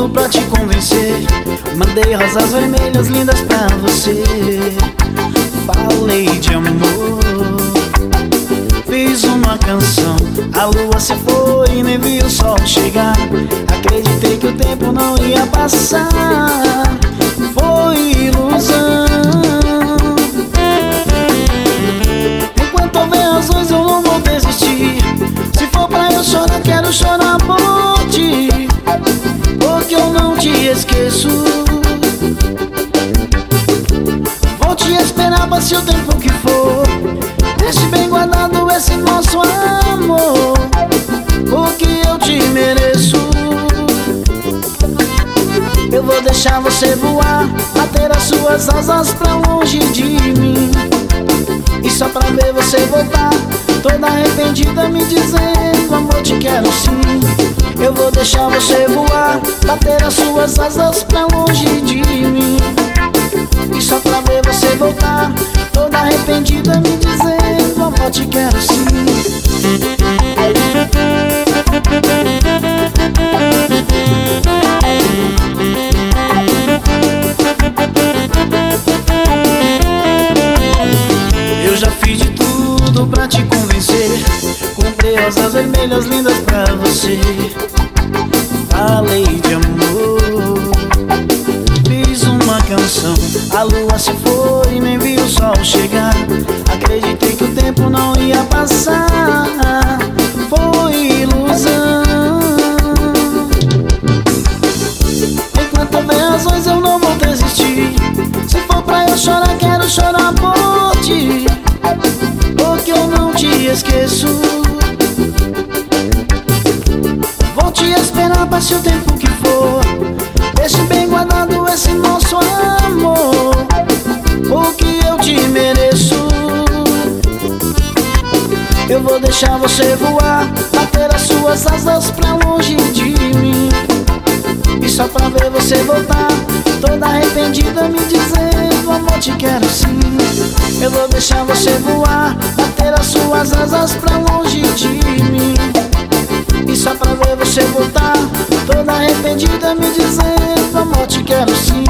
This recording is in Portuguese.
tudo pra te convencer. Mandei rosas vermelhas lindas pra você. Falei de amor, fiz uma canção. A lua se foi e nem vi o sol chegar. Acreditei que o tempo não ia passar. Foi ilusão. Enquanto houver razões eu não vou desistir. Se for pra eu chorar, quero chorar por ti, porque eu não te esqueço. Vou te esperar, passe o tempo que for. Deixe bem guardado esse nosso amor, porque eu te mereço. Eu vou deixar você voar, bater as suas asas pra longe de mim, e só pra ver você voltar, toda arrependida me dizendo: amor, te quero sim. Eu vou deixar você voar, bater as suas asas pra longe de mim, e só pra ver você voltar, toda arrependida me dizendo: amor, te quero sim. Eu já fiz de tudo pra te convencer. Comprei rosas vermelhas lindas pra você. Falei de amor, fiz uma canção. A lua se foi e nem vi o sol chegar. Acreditei que o tempo não ia passar. Foi ilusão. Enquanto houver razões eu não vou desistir. Se for pra eu chorar, quero chorar por ti, porque eu não te esqueço. Vou te esperar, passe o tempo que for. Deixe bem guardado esse nosso amor, porque eu te mereço. Eu vou deixar você voar, bater as suas asas pra longe de mim, e só pra ver você voltar, toda arrependida me dizendo: amor, te quero sim. Eu vou deixar você voar, bater as suas asas pra longe de mim, e só pra ver você voltar, toda arrependida me dizendo: amor, te quero sim.